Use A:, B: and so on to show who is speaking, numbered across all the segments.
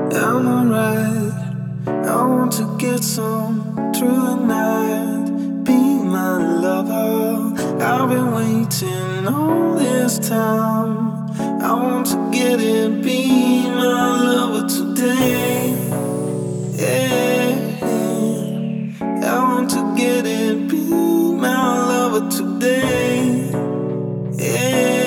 A: I'm alright. I want to get some through the night. Be my lover. I've been waiting all this time. I want to get it. Be my lover today. Yeah. I want to get it. Be my lover today. Yeah.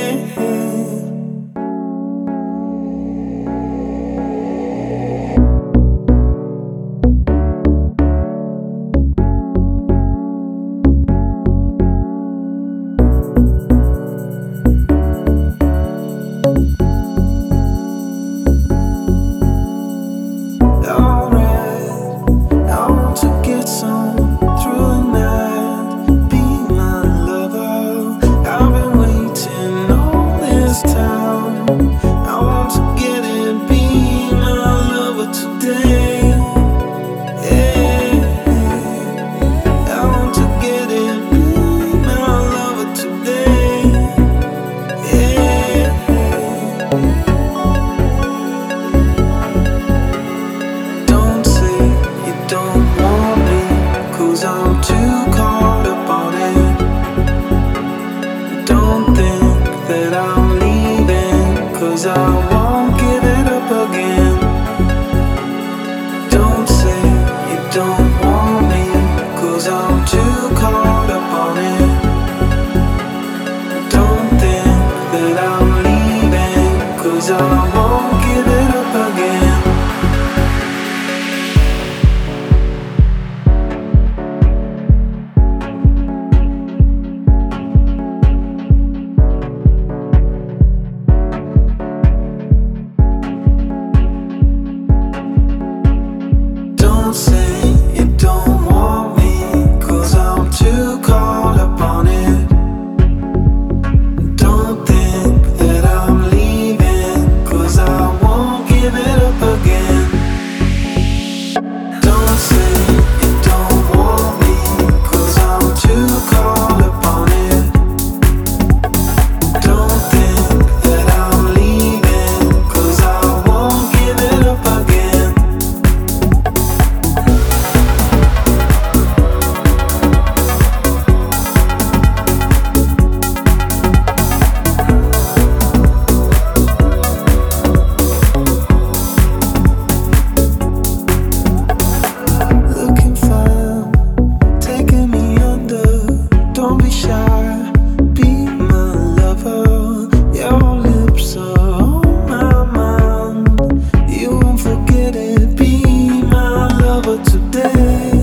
A: I'm too caught up on it. Don't think that I'm leaving, 'cause I won't give it up again. Don't say you don't want me, 'cause I'm too caught up on it. Don't think that I'm leaving, 'cause I won't give it up again. Don't say you don't want me, 'cause I'm too caught up on it. Don't think that I'm leaving, 'cause I won't give it up again. Don't say you don't want me, 'cause I'm too caught up on it. Don't think that I'm leaving, 'cause I won't give it up again. Today